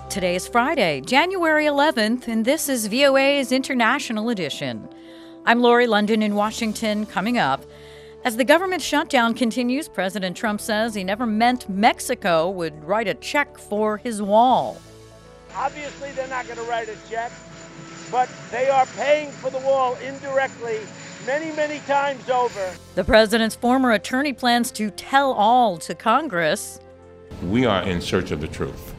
Today is Friday, January 11th, and this is VOA's International Edition. I'm Lori London in Washington. Coming up, as the government shutdown continues, President Trump says he never meant Mexico would write a check for his wall. Obviously, they're not going to write a check, but they are paying for the wall indirectly many times over. The president's former attorney plans to tell all to Congress. We are in search of the truth,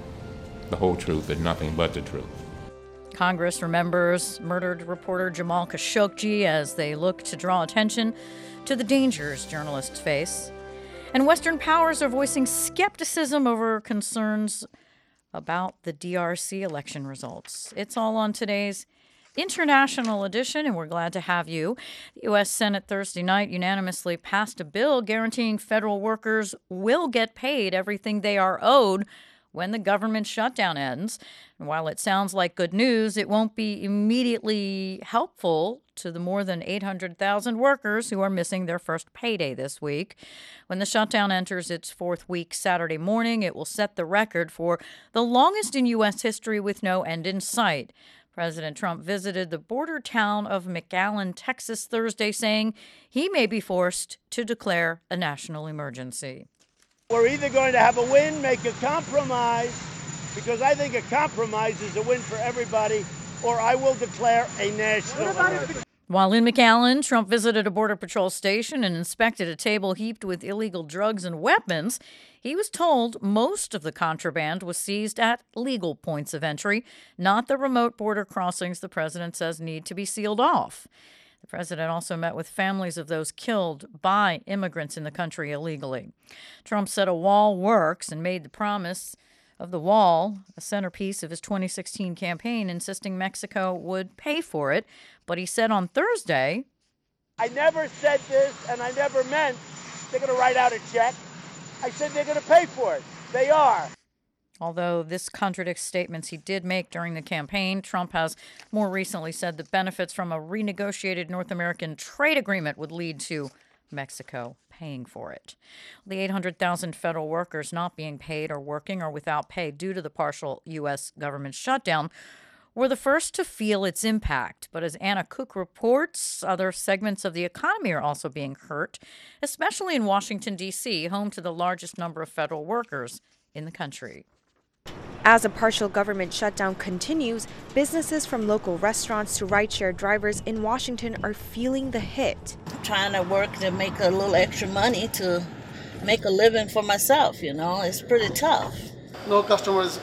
the whole truth and nothing but the truth. Congress remembers murdered reporter Jamal Khashoggi as they look to draw attention to the dangers journalists face. And Western powers are voicing skepticism over concerns about the DRC election results. It's all on today's International Edition, and we're glad to have you. The U.S. Senate Thursday night unanimously passed a bill guaranteeing federal workers will get paid everything they are owed when the government shutdown ends. And while it sounds like good news, it won't be immediately helpful to the more than 800,000 workers who are missing their first payday this week. When the shutdown enters its fourth week Saturday morning, it will set the record for the longest in U.S. history with no end in sight. President Trump visited the border town of McAllen, Texas, Thursday, saying he may be forced to declare a national emergency. We're either going to have a win, make a compromise, because I think a compromise is a win for everybody, or I will declare a national emergency. While in McAllen, Trump visited a Border Patrol station and inspected a table heaped with illegal drugs and weapons. He was told most of the contraband was seized at legal points of entry, not the remote border crossings the president says need to be sealed off. The president also met with families of those killed by immigrants in the country illegally. Trump said a wall works and made the promise of the wall a centerpiece of his 2016 campaign, insisting Mexico would pay for it. But he said on Thursday, I never said this, and I never meant they're going to write out a check. I said they're going to pay for it. They are. Although this contradicts statements he did make during the campaign, Trump has more recently said that benefits from a renegotiated North American trade agreement would lead to Mexico paying for it. The 800,000 federal workers not being paid or working or without pay due to the partial U.S. government shutdown were the first to feel its impact. But as Anna Cook reports, other segments of the economy are also being hurt, especially in Washington, D.C., home to the largest number of federal workers in the country. As a partial government shutdown continues, businesses from local restaurants to rideshare drivers in Washington are feeling the hit. I'm trying to work to make a little extra money to make a living for myself, It's pretty tough. No customers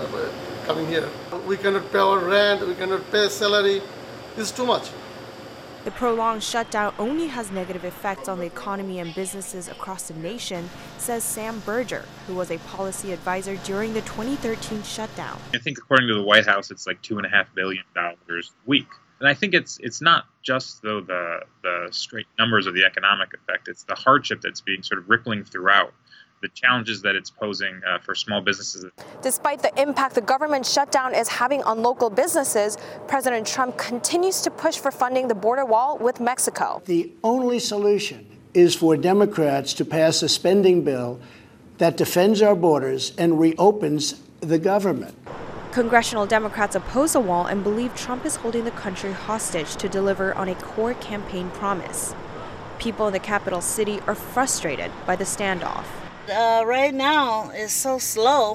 coming here. We cannot pay our rent, we cannot pay salary. It's too much. The prolonged shutdown only has negative effects on the economy and businesses across the nation, says Sam Berger, who was a policy advisor during the 2013 shutdown. I think according to the White House, it's like $2.5 billion a week. And I think it's not just though the straight numbers of the economic effect. It's the hardship that's being sort of rippling throughout, the challenges that it's posing for small businesses. Despite the impact the government shutdown is having on local businesses, President Trump continues to push for funding the border wall with Mexico. The only solution is for Democrats to pass a spending bill that defends our borders and reopens the government. Congressional Democrats oppose a wall and believe Trump is holding the country hostage to deliver on a core campaign promise. People in the capital city are frustrated by the standoff. Right now, it's so slow.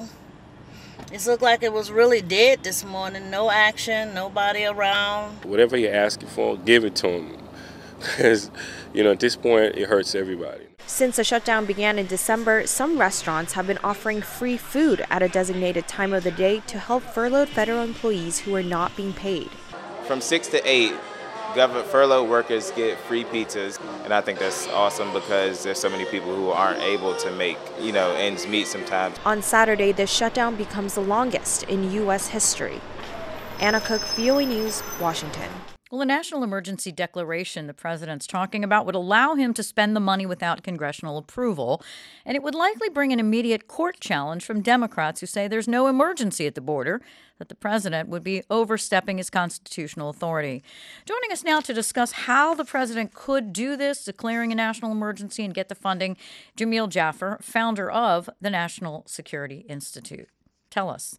It looked like it was really dead this morning. No action, nobody around. Whatever you're asking for, give it to them. Because, at this point, it hurts everybody. Since the shutdown began in December, some restaurants have been offering free food at a designated time of the day to help furloughed federal employees who are not being paid. From 6 to 8, government furloughed workers get free pizzas, and I think that's awesome because there's so many people who aren't able to make, ends meet sometimes. On Saturday, the shutdown becomes the longest in U.S. history. Anna Cook, VOA News, Washington. Well, a national emergency declaration the president's talking about would allow him to spend the money without congressional approval, and it would likely bring an immediate court challenge from Democrats who say there's no emergency at the border, that the president would be overstepping his constitutional authority. Joining us now to discuss how the president could do this, declaring a national emergency and get the funding, Jamil Jaffer, founder of the National Security Institute. Tell us.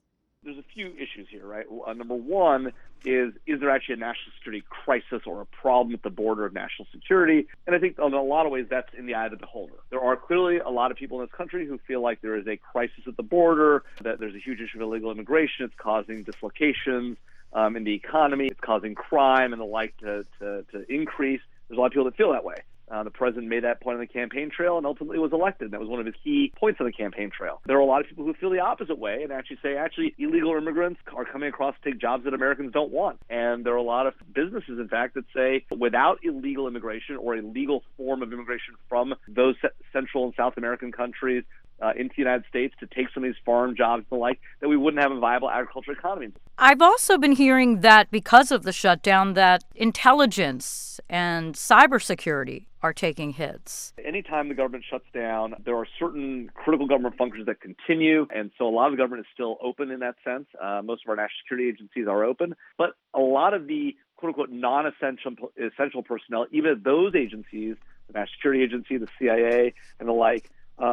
there's a few issues here, right? Number one is there actually a national security crisis or a problem at the border of national security? And I think in a lot of ways that's in the eye of the beholder. There are clearly a lot of people in this country who feel like there is a crisis at the border, that there's a huge issue of illegal immigration. It's causing dislocations in the economy. It's causing crime and the like to increase. There's a lot of people that feel that way. The president made that point on the campaign trail and ultimately was elected. That was one of his key points on the campaign trail. There are a lot of people who feel the opposite way and actually say, illegal immigrants are coming across to take jobs that Americans don't want. And there are a lot of businesses, in fact, that say without illegal immigration or a legal form of immigration from those Central and South American countries into the United States to take some of these farm jobs and the like, that we wouldn't have a viable agricultural economy. I've also been hearing that because of the shutdown, that intelligence and cybersecurity are taking hits. Anytime the government shuts down, there are certain critical government functions that continue, and so a lot of the government is still open in that sense. Most of our national security agencies are open, but a lot of the quote-unquote non-essential personnel, even at those agencies, the National Security Agency, the CIA, and the like,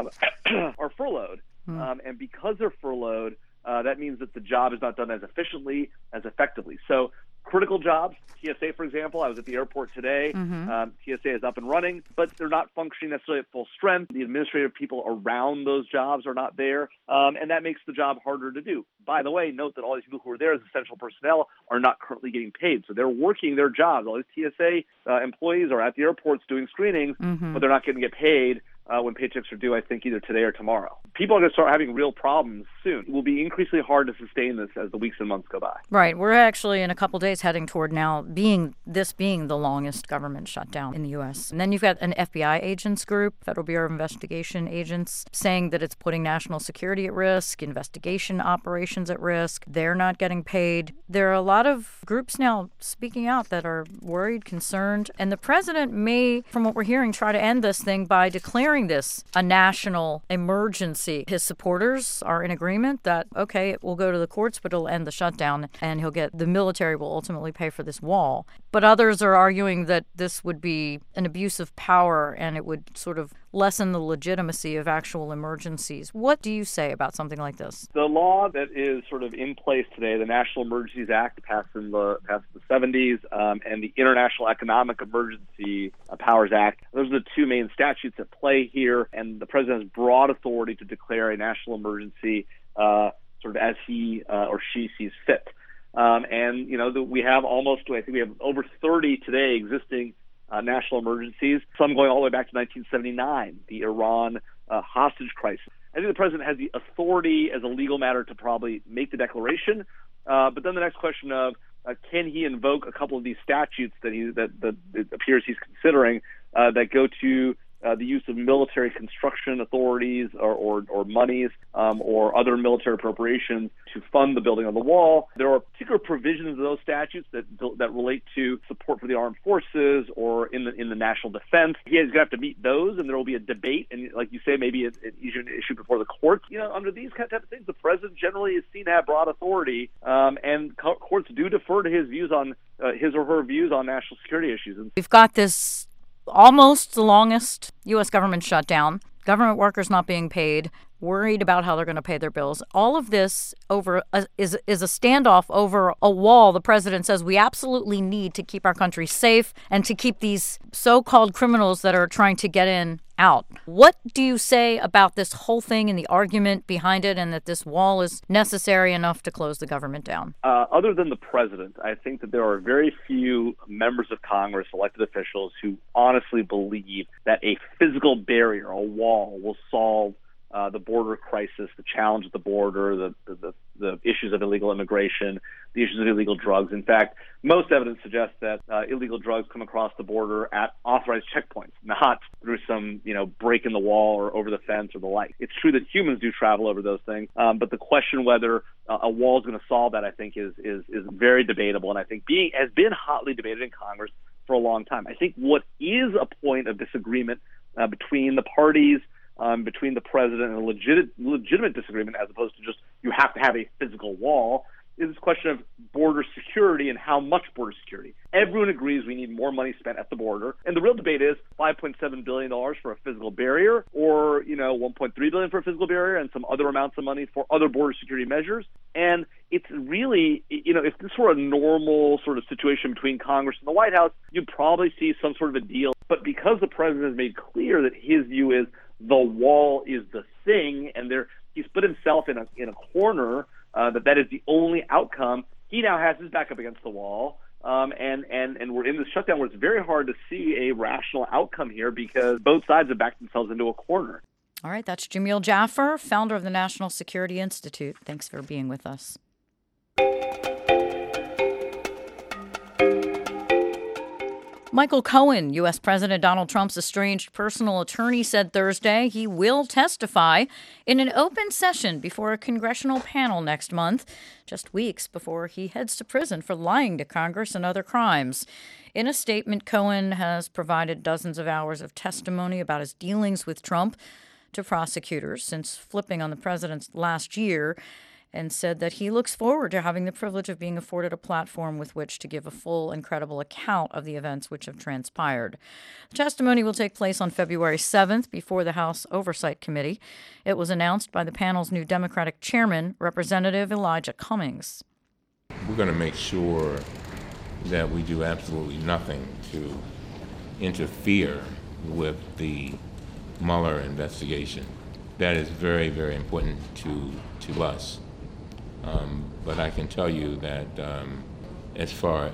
are furloughed. And because they're furloughed, that means that the job is not done as efficiently, as effectively. So critical jobs, TSA, for example, I was at the airport today. TSA is up and running, but they're not functioning necessarily at full strength. The administrative people around those jobs are not there, and that makes the job harder to do. By the way, note that all these people who are there as essential personnel are not currently getting paid. So they're working their jobs. All these TSA employees are at the airports doing screenings, but they're not going to get paid when paychecks are due, I think, either today or tomorrow. People are going to start having real problems soon. It will be increasingly hard to sustain this as the weeks and months go by. Right. We're actually in a couple days heading toward now being the longest government shutdown in the U.S. And then you've got an FBI agents group, Federal Bureau of Investigation agents, saying that it's putting national security at risk, investigation operations at risk. They're not getting paid. There are a lot of groups now speaking out that are worried, concerned. And the president may, from what we're hearing, try to end this thing by declaring this a national emergency. His supporters are in agreement that, okay, it will go to the courts, but it'll end the shutdown and the military will ultimately pay for this wall. But others are arguing that this would be an abuse of power and it would sort of lessen the legitimacy of actual emergencies. What do you say about something like this? The law that is sort of in place today, the National Emergencies Act passed in the 70s, and the International Economic Emergency Powers Act, those are the two main statutes at play here, and the president has broad authority to declare a national emergency sort of as he or she sees fit. And, we have we have over 30 today existing national emergencies, some going all the way back to 1979, the Iran hostage crisis. I think the president has the authority as a legal matter to probably make the declaration, but then the next question of can he invoke a couple of these statutes that it appears he's considering that go to the use of military construction authorities or monies or other military appropriations to fund the building of the wall. There are particular provisions of those statutes that relate to support for the armed forces or in the national defense. He's going to have to meet those, and there will be a debate, and like you say, maybe an issue before the courts. Under these type of things, the president generally is seen to have broad authority, and courts do defer to his views on his or her views on national security issues. We've got this almost the longest U.S. government shutdown, government workers not being paid, worried about how they're going to pay their bills. All of this is a standoff over a wall the president says we absolutely need to keep our country safe and to keep these so-called criminals that are trying to get in out. What do you say about this whole thing and the argument behind it, and that this wall is necessary enough to close the government down? Other than the president, I think that there are very few members of Congress, elected officials, who honestly believe that a physical barrier, a wall, will solve the border crisis, the challenge at the border, the issues of illegal immigration, the issues of illegal drugs. In fact, most evidence suggests that illegal drugs come across the border at authorized checkpoints, not through some break in the wall or over the fence or the like. It's true that humans do travel over those things, but the question whether a wall is going to solve that, I think, is very debatable, and I think has been hotly debated in Congress for a long time. I think what is a point of disagreement between the parties, between the president, and a legitimate disagreement, as opposed to just you have to have a physical wall, is this question of border security and how much border security. Everyone agrees we need more money spent at the border. And the real debate is $5.7 billion for a physical barrier or, $1.3 billion for a physical barrier and some other amounts of money for other border security measures. And it's really, if this were a normal sort of situation between Congress and the White House, you'd probably see some sort of a deal. But because the president has made clear that his view is the wall is the thing, and he's put himself in a corner, that is the only outcome. He now has his back up against the wall, and we're in this shutdown where it's very hard to see a rational outcome here because both sides have backed themselves into a corner. All right, that's Jamil Jaffer, founder of the National Security Institute. Thanks for being with us. Michael Cohen, U.S. President Donald Trump's estranged personal attorney, said Thursday he will testify in an open session before a congressional panel next month, just weeks before he heads to prison for lying to Congress and other crimes. In a statement, Cohen has provided dozens of hours of testimony about his dealings with Trump to prosecutors since flipping on the president last year, and said that he looks forward to having the privilege of being afforded a platform with which to give a full and credible account of the events which have transpired. The testimony will take place on February 7th before the House Oversight Committee. It was announced by the panel's new Democratic chairman, Representative Elijah Cummings. We're going to make sure that we do absolutely nothing to interfere with the Mueller investigation. That is very, very important to us. But I can tell you that as far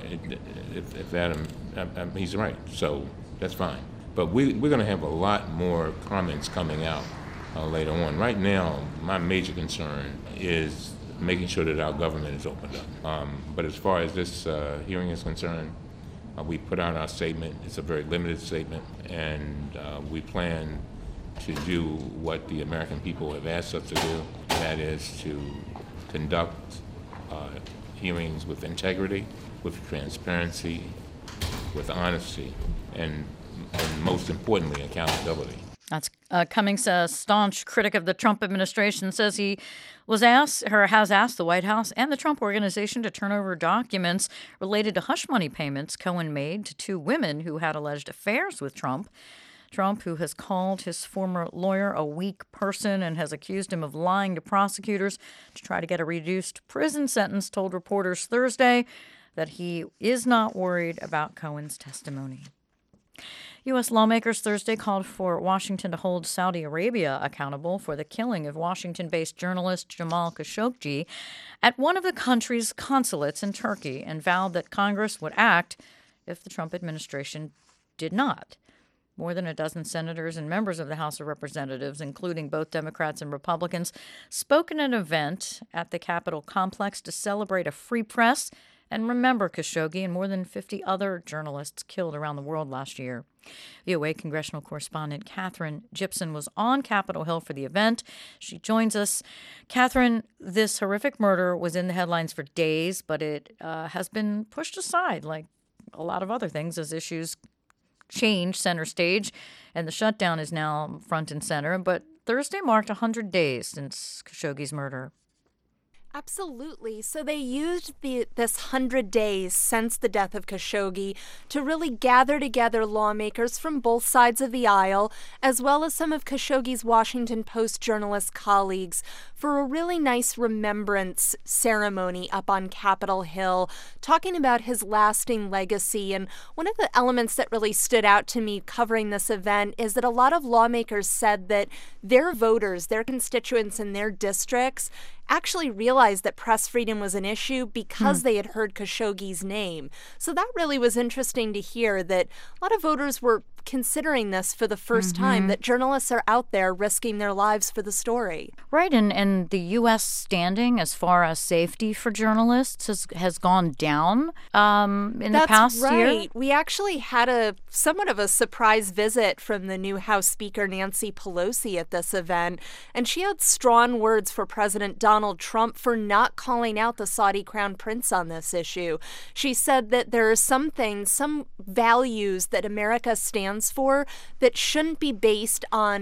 if Adam, he's right, so that's fine. But we're going to have a lot more comments coming out later on. Right now, my major concern is making sure that our government is opened up. But as far as this hearing is concerned, we put out our statement. It's a very limited statement, and we plan to do what the American people have asked us to do, that is to conduct hearings with integrity, with transparency, with honesty, and most importantly, accountability. That's Cummings, a staunch critic of the Trump administration, says he has asked the White House and the Trump Organization to turn over documents related to hush money payments Cohen made to two women who had alleged affairs with Trump. Trump, who has called his former lawyer a weak person and has accused him of lying to prosecutors to try to get a reduced prison sentence, told reporters Thursday that he is not worried about Cohen's testimony. U.S. lawmakers Thursday called for Washington to hold Saudi Arabia accountable for the killing of Washington-based journalist Jamal Khashoggi at one of the country's consulates in Turkey and vowed that Congress would act if the Trump administration did not. More than a dozen senators and members of the House of Representatives, including both Democrats and Republicans, spoke in an event at the Capitol complex to celebrate a free press and remember Khashoggi and more than 50 other journalists killed around the world last year. VOA congressional correspondent Catherine Gibson was on Capitol Hill for the event. She joins us. Catherine, this horrific murder was in the headlines for days, but it has been pushed aside like a lot of other things as issues change center stage, and the shutdown is now front and center. But Thursday marked 100 days since Khashoggi's murder. Absolutely. So they used this 100 days since the death of Khashoggi to really gather together lawmakers from both sides of the aisle, as well as some of Khashoggi's Washington Post journalist colleagues, for a really nice remembrance ceremony up on Capitol Hill, talking about his lasting legacy. And one of the elements that really stood out to me covering this event is that a lot of lawmakers said that their voters, their constituents in their districts, actually realized that press freedom was an issue because they had heard Khashoggi's name. So that really was interesting to hear, that a lot of voters were considering this for the first time, that journalists are out there risking their lives for the story. Right, and the U.S. standing as far as safety for journalists has gone down in the past year. That's right. We actually had somewhat of a surprise visit from the new House Speaker Nancy Pelosi at this event, and she had strong words for President Donald Trump for not calling out the Saudi Crown Prince on this issue. She said that there are some things, some values that America stands for that shouldn't be based on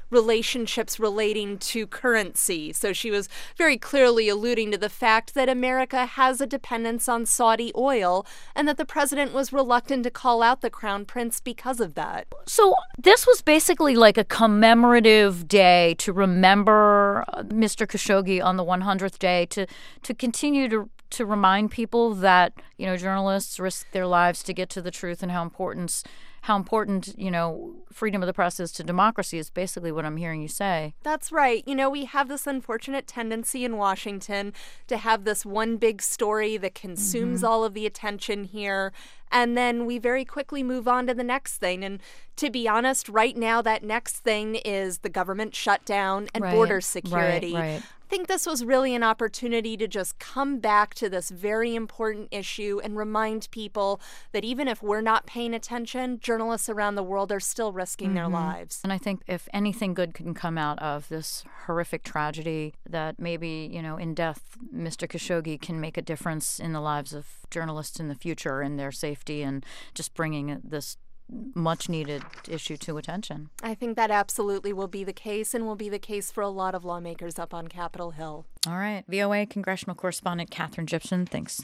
relationships relating to currency. So she was very clearly alluding to the fact that America has a dependence on Saudi oil and that the president was reluctant to call out the crown prince because of that. So this was basically like a commemorative day to remember Mr. Khashoggi on the 100th day, to continue to remind people that, journalists risk their lives to get to the truth, and how important, freedom of the press is to democracy, is basically what I'm hearing you say. That's right. We have this unfortunate tendency in Washington to have this one big story that consumes all of the attention here, and then we very quickly move on to the next thing. And to be honest, right now, that next thing is the government shutdown and border security. Right. I think this was really an opportunity to just come back to this very important issue and remind people that even if we're not paying attention, journalists around the world are still risking their lives. And I think if anything good can come out of this horrific tragedy, that maybe, in death, Mr. Khashoggi can make a difference in the lives of journalists in the future and their safety, and just bringing this much-needed issue to attention. I think that absolutely will be the case, and will be the case for a lot of lawmakers up on Capitol Hill. All right. VOA congressional correspondent Catherine Gibson, thanks.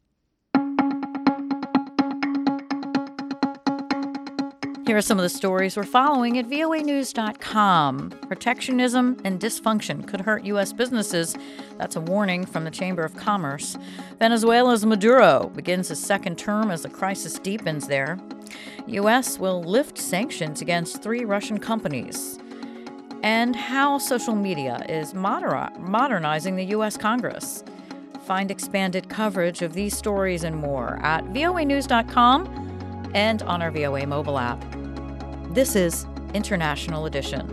Here are some of the stories we're following at voanews.com. Protectionism and dysfunction could hurt U.S. businesses. That's a warning from the Chamber of Commerce. Venezuela's Maduro begins his second term as the crisis deepens there. U.S. will lift sanctions against 3 Russian companies. And how social media is modernizing the U.S. Congress. Find expanded coverage of these stories and more at voanews.com and on our VOA mobile app. This is International Edition.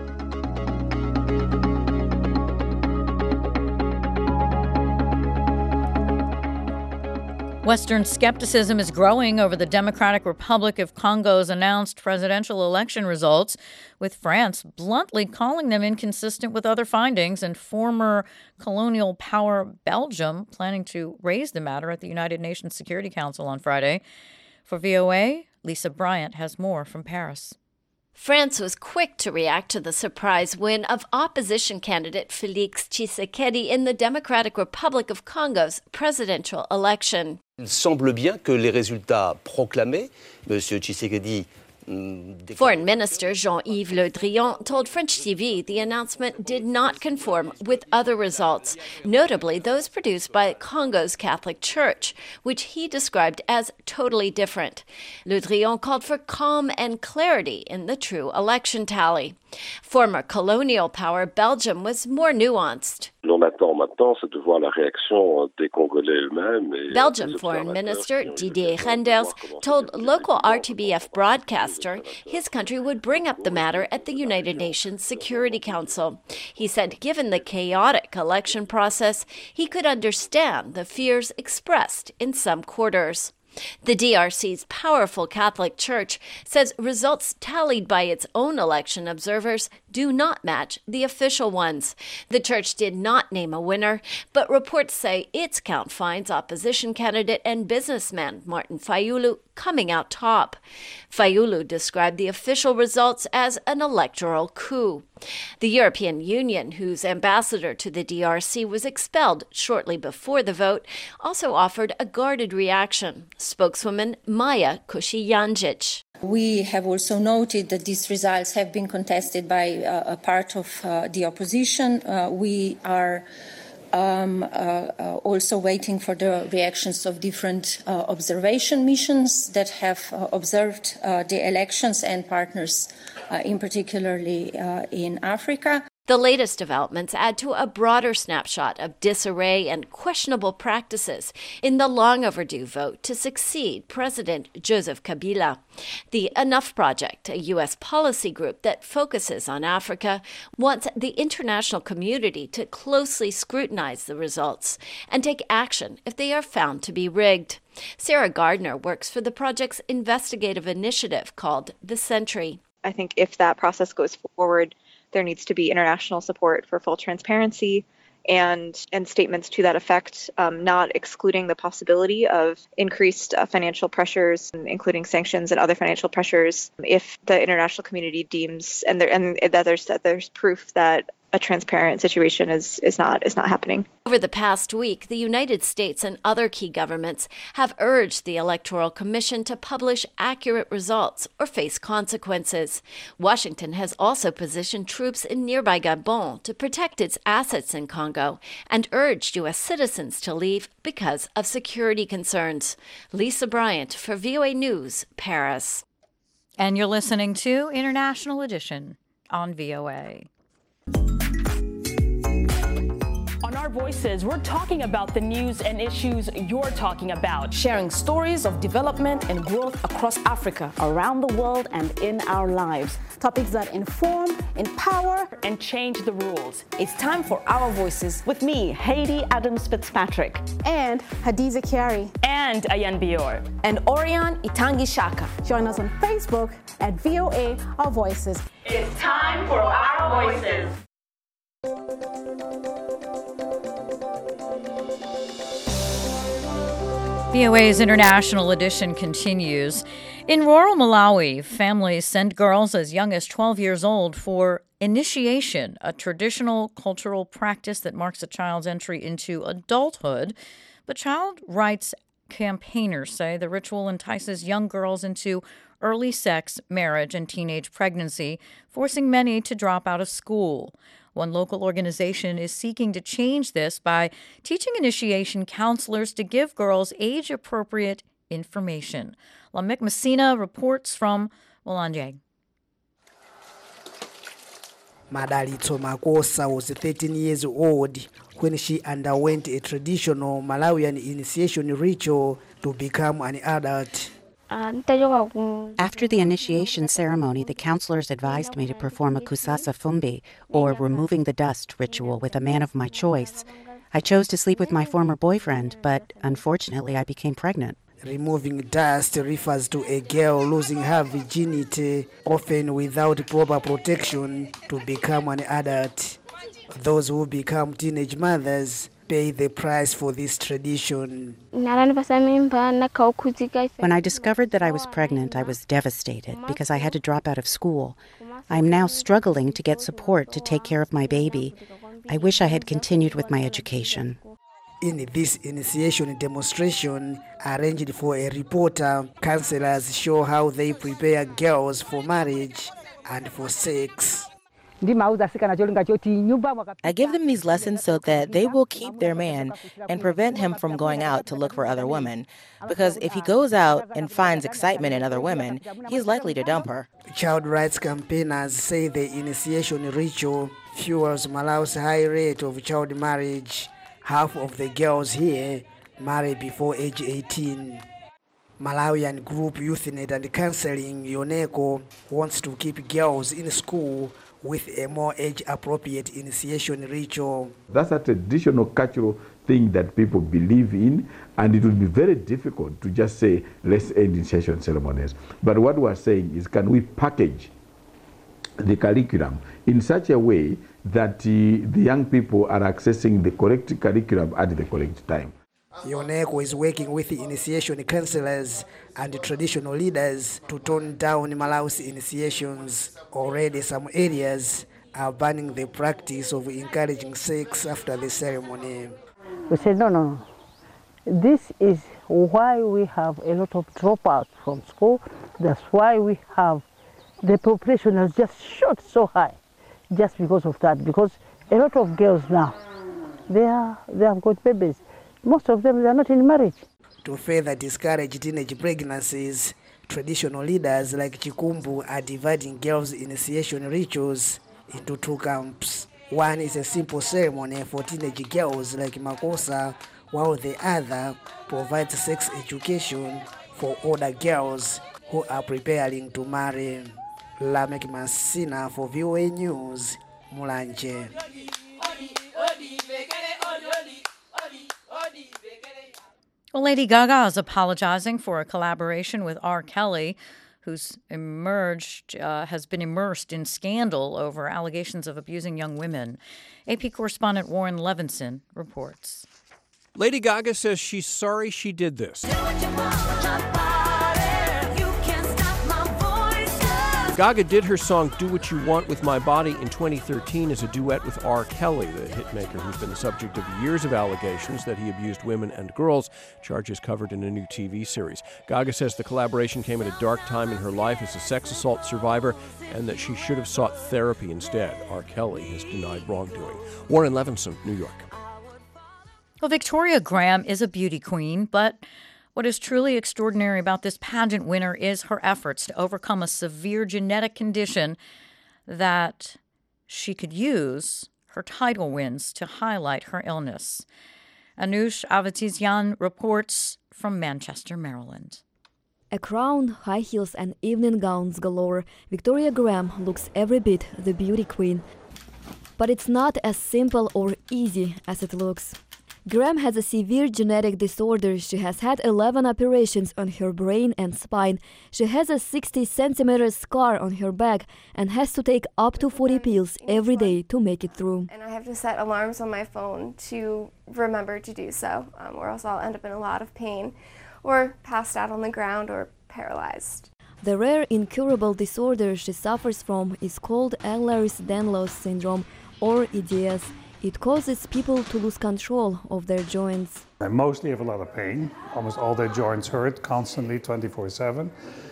Western skepticism is growing over the Democratic Republic of Congo's announced presidential election results, with France bluntly calling them inconsistent with other findings, and former colonial power Belgium planning to raise the matter at the United Nations Security Council on Friday. For VOA, Lisa Bryant has more from Paris. France was quick to react to the surprise win of opposition candidate Félix Tshisekedi in the Democratic Republic of Congo's presidential election. Il semble bien que les résultats proclamés, M. Tshisekedi. Foreign Minister Jean-Yves Le Drian told French TV the announcement did not conform with other results, notably those produced by Congo's Catholic Church, which he described as totally different. Le Drian called for calm and clarity in the true election tally. Former colonial power Belgium was more nuanced. Belgian Foreign Minister Didier Reynders told local RTBF broadcaster his country would bring up the matter at the United Nations Security Council. He said given the chaotic election process, he could understand the fears expressed in some quarters. The DRC's powerful Catholic Church says results tallied by its own election observers do not match the official ones. The church did not name a winner, but reports say its count finds opposition candidate and businessman Martin Fayulu coming out top. Fayulu described the official results as an electoral coup. The European Union, whose ambassador to the DRC was expelled shortly before the vote, also offered a guarded reaction. Spokeswoman Maja Kushi-Janjic. We have also noted that these results have been contested by a part of the opposition. We are also waiting for the reactions of different observation missions that have observed the elections and partners, in particularly in Africa. The latest developments add to a broader snapshot of disarray and questionable practices in the long overdue vote to succeed President Joseph Kabila. The Enough Project, a U.S. policy group that focuses on Africa, wants the international community to closely scrutinize the results and take action if they are found to be rigged. Sarah Gardner works for the project's investigative initiative called The Sentry. I think if that process goes forward, there needs to be international support for full transparency and statements to that effect, not excluding the possibility of increased financial pressures, including sanctions and other financial pressures, if the international community deems and that there's proof that a transparent situation is not happening. Over the past week, the United States and other key governments have urged the Electoral Commission to publish accurate results or face consequences. Washington has also positioned troops in nearby Gabon to protect its assets in Congo and urged U.S. citizens to leave because of security concerns. Lisa Bryant for VOA News, Paris. And you're listening to International Edition on VOA. On Our Voices, we're talking about the news and issues you're talking about, sharing stories of development and growth across Africa, around the world, and in our lives. Topics that inform, empower, and change the rules. It's time for Our Voices with me, Haiti Adams Fitzpatrick, and Hadiza Kiari, and Ayan Bior, and Orion Itangi Shaka. Join us on Facebook at VOA Our Voices. It's time for Our Voices. VOA's International Edition continues. In rural Malawi, families send girls as young as 12 years old for initiation, a traditional cultural practice that marks a child's entry into adulthood. But child rights campaigners say the ritual entices young girls into early sex, marriage, and teenage pregnancy, forcing many to drop out of school. One local organization is seeking to change this by teaching initiation counselors to give girls age-appropriate information. Lamek Messina reports from Mulanje. Madalitso Makosa was 13 years old when she underwent a traditional Malawian initiation ritual to become an adult. After the initiation ceremony, the counselors advised me to perform a kusasa fumbi, or removing the dust ritual, with a man of my choice. I chose to sleep with my former boyfriend, but unfortunately I became pregnant. Removing dust refers to a girl losing her virginity, often without proper protection, to become an adult. Those who become teenage mothers pay the price for this tradition. When I discovered that I was pregnant, I was devastated because I had to drop out of school. I'm now struggling to get support to take care of my baby. I wish I had continued with my education. In this initiation demonstration arranged for a reporter, counselors show how they prepare girls for marriage and for sex. I give them these lessons so that they will keep their man and prevent him from going out to look for other women. Because if he goes out and finds excitement in other women, he's likely to dump her. Child rights campaigners say the initiation ritual fuels Malawi's high rate of child marriage. Half of the girls here marry before age 18. Malawian group YouthNet and Counseling, Yoneko, wants to keep girls in school with a more age-appropriate initiation ritual. That's a traditional cultural thing that people believe in, and it would be very difficult to just say, let's end initiation ceremonies. But what we're saying is, can we package the curriculum in such a way that the young people are accessing the correct curriculum at the correct time? Yoneko is working with the initiation counselors and traditional leaders to tone down Malawi's initiations. Already some areas are banning the practice of encouraging sex after the ceremony. We said, no. This is why we have a lot of dropouts from school. That's why we have the population has just shot so high, just because of that. Because a lot of girls now, they have got babies. Most of them, they are not in marriage. To further discourage teenage pregnancies, traditional leaders like Chikumbu are dividing girls' initiation rituals into two camps. One is a simple ceremony for teenage girls like Makosa, while the other provides sex education for older girls who are preparing to marry. Lamek Messina for VOA News, Mulanje. Well, Lady Gaga is apologizing for a collaboration with R. Kelly. who's has been immersed in scandal over allegations of abusing young women. AP correspondent Warren Levinson reports. Lady Gaga says she's sorry she did this. Gaga did her song Do What You Want With My Body in 2013 as a duet with R. Kelly, the hitmaker who's been the subject of years of allegations that he abused women and girls, charges covered in a new TV series. Gaga says the collaboration came at a dark time in her life as a sex assault survivor and that she should have sought therapy instead. R. Kelly has denied wrongdoing. Warren Levinson, New York. Well, Victoria Graham is a beauty queen, but what is truly extraordinary about this pageant winner is her efforts to overcome a severe genetic condition that she could use her title wins to highlight her illness. Anush Avatizian reports from Manchester, Maryland. A crown, high heels, and evening gowns galore, Victoria Graham looks every bit the beauty queen. But it's not as simple or easy as it looks. Graham has a severe genetic disorder. She has had 11 operations on her brain and spine. She has a 60-centimeter scar on her back and has to take up to 40 pills every day to make it through. And I have to set alarms on my phone to remember to do so, or else I'll end up in a lot of pain, or passed out on the ground, or paralyzed. The rare incurable disorder she suffers from is called Ehlers-Danlos syndrome, or EDS. It causes people to lose control of their joints. They mostly have a lot of pain. Almost all their joints hurt constantly, 24/7.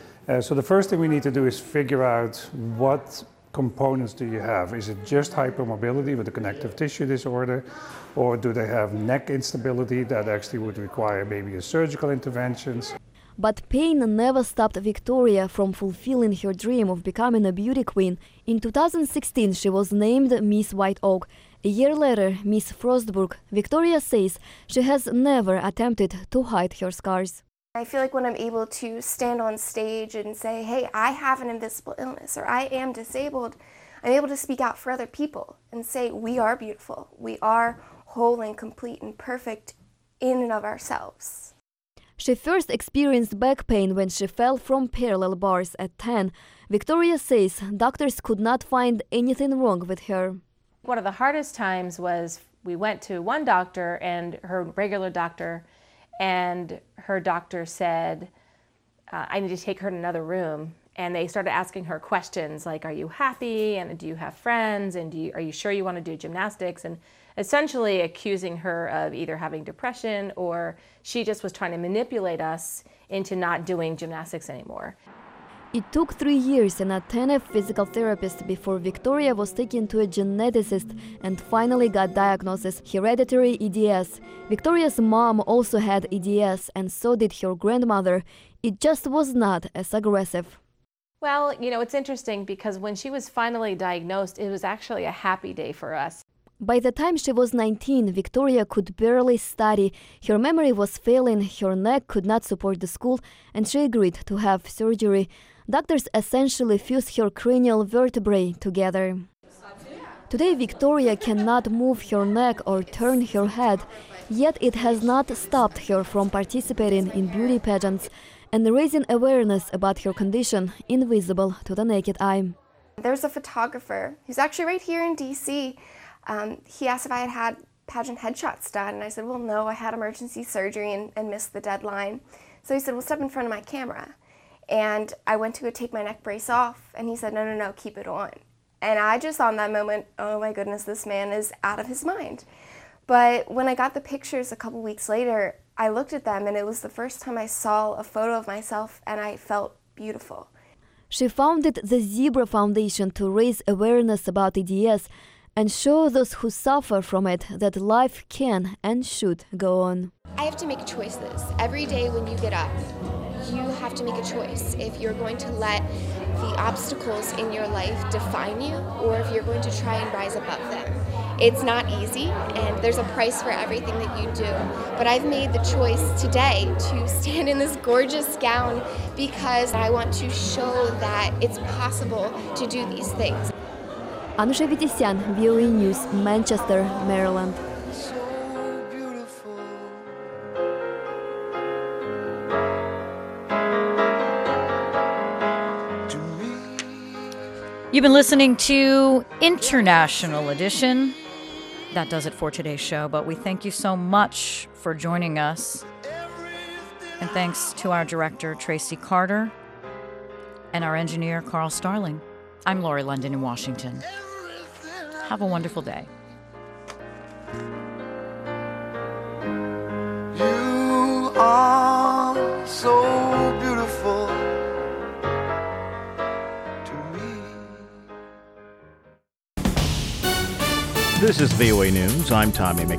So the first thing we need to do is figure out what components do you have. Is it just hypermobility with a connective tissue disorder? Or do they have neck instability that actually would require maybe a surgical interventions? But pain never stopped Victoria from fulfilling her dream of becoming a beauty queen. In 2016, she was named Miss White Oak. A year later, Miss Frostburg. Victoria says she has never attempted to hide her scars. I feel like when I'm able to stand on stage and say, hey, I have an invisible illness, or I am disabled, I'm able to speak out for other people and say, we are beautiful. We are whole and complete and perfect in and of ourselves. She first experienced back pain when she fell from parallel bars at 10. Victoria says doctors could not find anything wrong with her. One of the hardest times was we went to one doctor and her regular doctor, and her doctor said, I need to take her to another room. And they started asking her questions like, are you happy? And do you have friends? And are you sure you want to do gymnastics? And essentially accusing her of either having depression or she just was trying to manipulate us into not doing gymnastics anymore. It took 3 years and a attentive physical therapist before Victoria was taken to a geneticist and finally got diagnosis hereditary EDS. Victoria's mom also had EDS and so did her grandmother. It just was not as aggressive. Well, you know, it's interesting because when she was finally diagnosed, it was actually a happy day for us. By the time she was 19, Victoria could barely study. Her memory was failing, her neck could not support the school, and she agreed to have surgery. Doctors essentially fused her cranial vertebrae together. Today, Victoria cannot move her neck or turn her head, yet it has not stopped her from participating in beauty pageants and raising awareness about her condition invisible to the naked eye. There's a photographer who's actually right here in DC. He asked if I had had pageant headshots done, and I said, well, no, I had emergency surgery and missed the deadline. So he said, well, step in front of my camera. And I went to go take my neck brace off, and he said, no, keep it on. And I just thought in that moment, oh my goodness, this man is out of his mind. But when I got the pictures a couple weeks later, I looked at them, and it was the first time I saw a photo of myself, and I felt beautiful. She founded the Zebra Foundation to raise awareness about EDS and show those who suffer from it that life can and should go on. I have to make choices. Every day when you get up, you have to make a choice if you're going to let the obstacles in your life define you or if you're going to try and rise above them. It's not easy, and there's a price for everything that you do, but I've made the choice today to stand in this gorgeous gown because I want to show that it's possible to do these things. Anusha Vitisyan, VOA News, Manchester, Maryland. You've been listening to International Edition. That does it for today's show, but we thank you so much for joining us. And thanks to our director, Tracy Carter, and our engineer, Carl Starling. I'm Lori London in Washington. Have a wonderful day. You are so beautiful to me. This is VOA News. I'm Tommy McKenna.